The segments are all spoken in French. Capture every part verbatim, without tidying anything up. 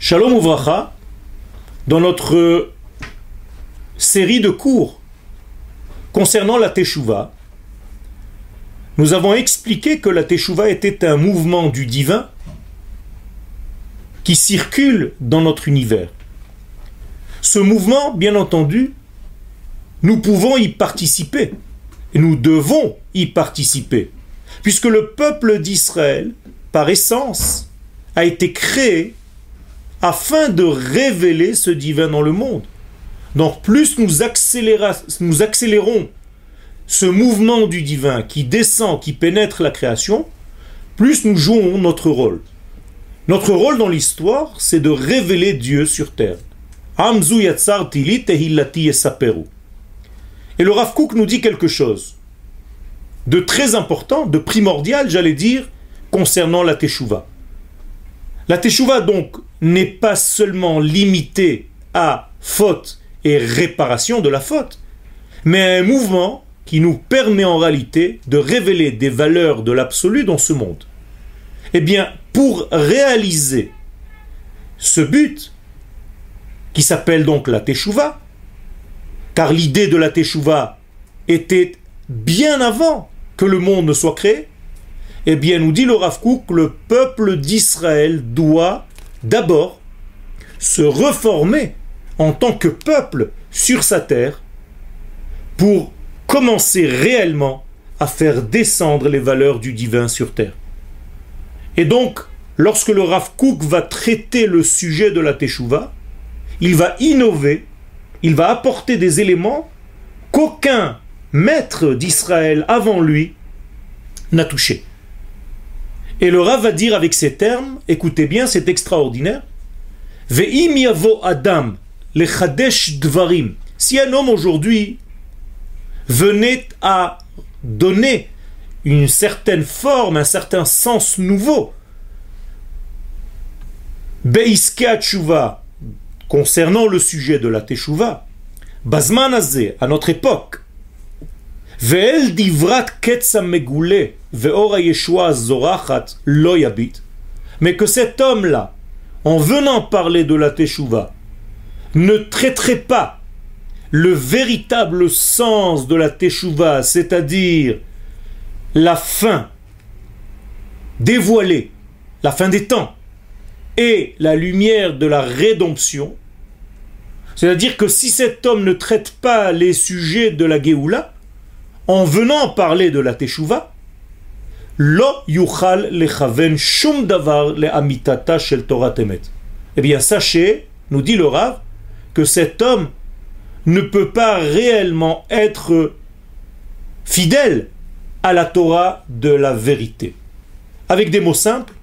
Shalom Uvracha, dans notre série de cours concernant la Teshuvah, nous avons expliqué que la Teshuvah était un mouvement du divin qui circule dans notre univers. Ce mouvement, bien entendu, nous pouvons y participer, et nous devons y participer, puisque le peuple d'Israël, par essence, a été créé afin de révéler ce divin dans le monde. Donc plus nous, nous accélérons ce mouvement du divin qui descend, qui pénètre la création, plus nous jouons notre rôle. Notre rôle dans l'histoire, c'est de révéler Dieu sur terre. Amzu yatsar tili tehillati esaperu. Et le Rav Kook nous dit quelque chose de très important, de primordial, j'allais dire, concernant la Teshuvah. La Teshuvah, donc, n'est pas seulement limitée à faute et réparation de la faute, mais un mouvement qui nous permet en réalité de révéler des valeurs de l'absolu dans ce monde. Eh bien, pour réaliser ce but, qui s'appelle donc la Teshuvah, car l'idée de la Teshuvah était bien avant que le monde ne soit créé, eh bien, nous dit le Rav Kook, le peuple d'Israël doit d'abord se reformer en tant que peuple sur sa terre pour commencer réellement à faire descendre les valeurs du divin sur terre. Et donc, lorsque le Rav Kook va traiter le sujet de la Teshuvah, il va innover, il va apporter des éléments qu'aucun maître d'Israël avant lui n'a touché. Et le Rav va dire avec ces termes, écoutez bien, c'est extraordinaire. Ve'im yavo adam lechadesh dvarim. Si un homme aujourd'hui venait à donner une certaine forme, un certain sens nouveau, be'iska tshuva, concernant le sujet de la Teshuvah, bazman azeh, à notre époque, ve'el divrat ketzam megoule, ve'ora yeshua zorachat lo yabit, mais que cet homme-là, en venant parler de la Teshuvah, ne traiterait pas le véritable sens de la Teshuvah, c'est-à-dire la fin dévoilée, la fin des temps, et la lumière de la rédemption, c'est-à-dire que si cet homme ne traite pas les sujets de la Géoula, en venant parler de la Teshuvah, lo yuchal lechaven shum davar leamitata shel Torah emet. Eh bien, sachez, nous dit le Rav, que cet homme ne peut pas réellement être fidèle à la Torah de la vérité. Avec des mots simples,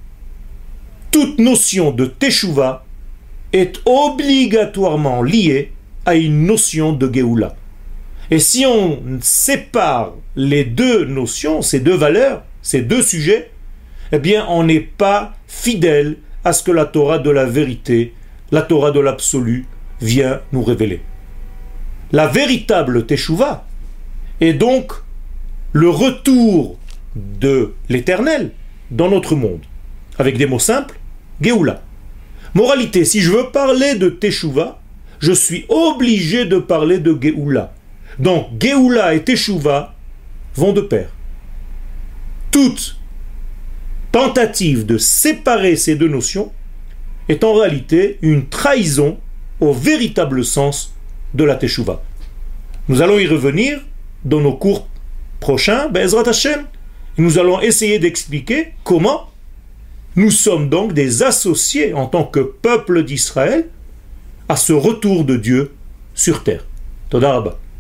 toute notion de Teshuvah est obligatoirement liée à une notion de Géoula. Et si on sépare les deux notions, ces deux valeurs, ces deux sujets, eh bien on n'est pas fidèle à ce que la Torah de la vérité, la Torah de l'absolu, vient nous révéler. La véritable Teshuvah est donc le retour de l'éternel dans notre monde. Avec des mots simples, Géoula. Moralité, si je veux parler de Teshuvah, je suis obligé de parler de Géoula. Donc, Géoula et Teshuvah vont de pair. Toute tentative de séparer ces deux notions est en réalité une trahison au véritable sens de la Teshuvah. Nous allons y revenir dans nos cours prochains, Be'ezrat Hashem. Nous allons essayer d'expliquer comment nous sommes donc des associés en tant que peuple d'Israël à ce retour de Dieu sur terre. Toda Rabba.